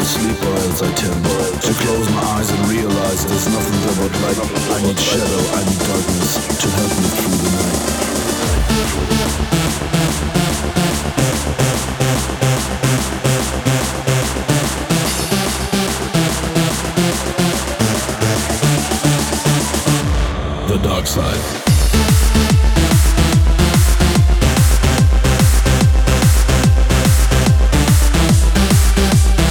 I sleep or else I tend to close my eyes and realize there's nothing there but light. I need shadow, I need darkness to help me through the night. The dark side.